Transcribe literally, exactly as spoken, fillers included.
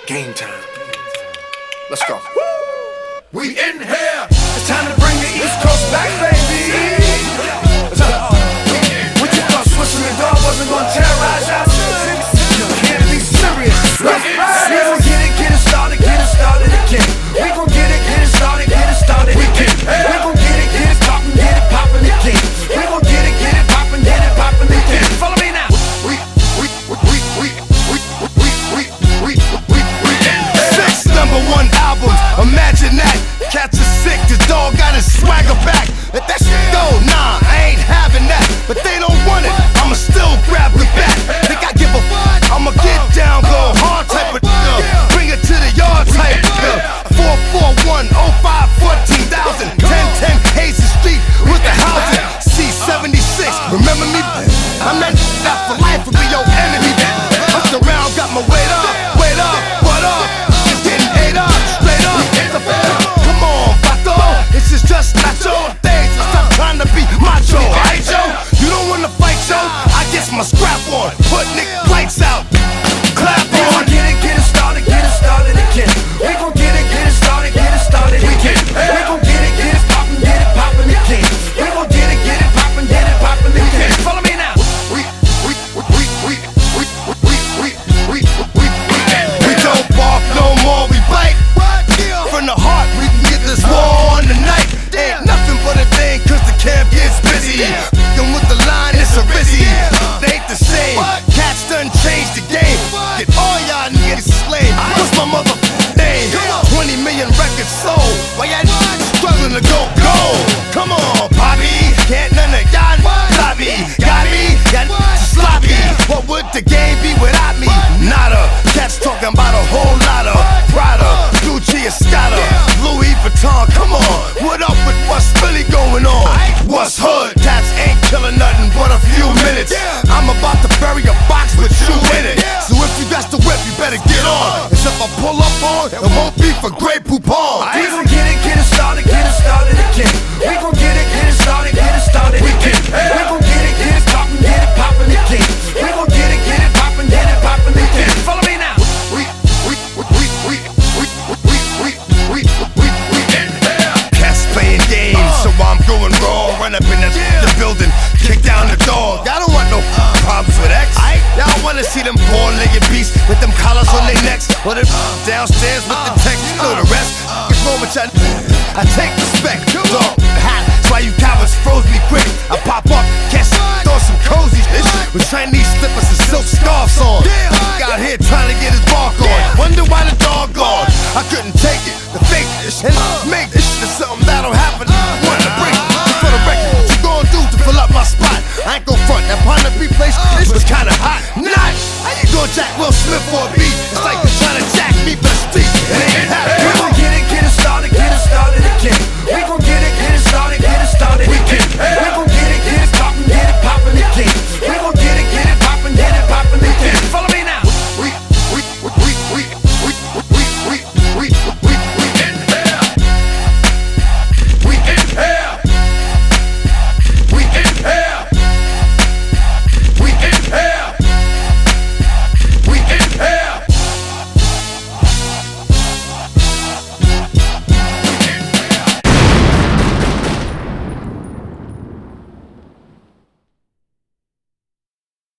Game time. Let's go. We in here. It's time to bring the East Coast back, baby. What you thought Switzerland the dog wasn't gonna terrorize our city? Can't be serious. We gon' get it, get it started, get it started again. We gon' get it, get it started, get it started again. We gon' get it, get it poppin', get it poppin' again. We gon' get it, get it poppin', get it poppin' again. Follow me now. We, we, we, we, we, we, we, we, we, we, we in here. Six number one albums, imagine that. Cats are sick, the dog got his swagger back. If that shit go, nah, I ain't having that. But they don't want it, I'ma still grab the bat. Think I give a fuck? I'ma get down, go hard type of nigga. Bring it to the yard type nigga. four four one oh five fourteen thousand. ten ten Hazy Street with the housing. C seventy-six, remember me? I'm that that for life will be your enemy. Hooked around, got my weight up, weight up, what up? Just getting ate up, straight up. Come on, Vato, this is just not your day. So stop trying to be macho, alright, yo? You don't wanna fight, yo? I guess my scrap on, put Nick lights out, clap We gon' on. get it, get it started, get it started again. We gon' get it, get it started, get it started again. We gon' get it, get it poppin', get it poppin' again. We gon' get it, get it poppin', get it poppin' again. Follow me now. We, we, we, we, we, we, we, we, we, we, we don't bark no more, we bite. From the heart, we can get this war on tonight. Ain't nothing but a thing, cause the camp gets busy. And with the line, it's a rizzy. They ain't the same, cats done changed the game. Get all y'all niggas slayed. What's my motherfucking name? twenty million records sold. Why y'all struggling to go gold? Come on, Bobby, can't none of y'all stop me. Got me, got sloppy. What would the game be without me? Nada. Cats talking about a whole lot of Prada, Gucci, Escada, Louis Vuitton. Come on, what up with what's really going on? What's hood? Cats ain't killing nothing but a few minutes. I'm about to bury a box with you in it. So if you got the whip, you better get on. Cause if I pull up on, it won't be for Grey Poupon. We gon' get it, get it started, get it started again. We gon' get it, get it started, get it started again. We gon' get it, get it poppin', get it poppin' again. We gon' get it, get it poppin', get it poppin' again. Follow me now. We, we, we, we, we, we, we, we, we, we, we in here. Cats playing games, so I'm going raw. Run up in the, the building, kick down the door. Y'all don't want no problems with X. Y'all wanna see them four-legged beasts with them collars on their necks, or them downstairs with the text. You know the rest. What's wrong with y'all? I take respect. Dog, hot. That's why you cowards froze me quick. I pop up, catch, throw some cozy shit with Chinese slippers and silk scarves on. Out here trying to get his bark on. Wonder why the dog gone. I couldn't take it. The fake shit made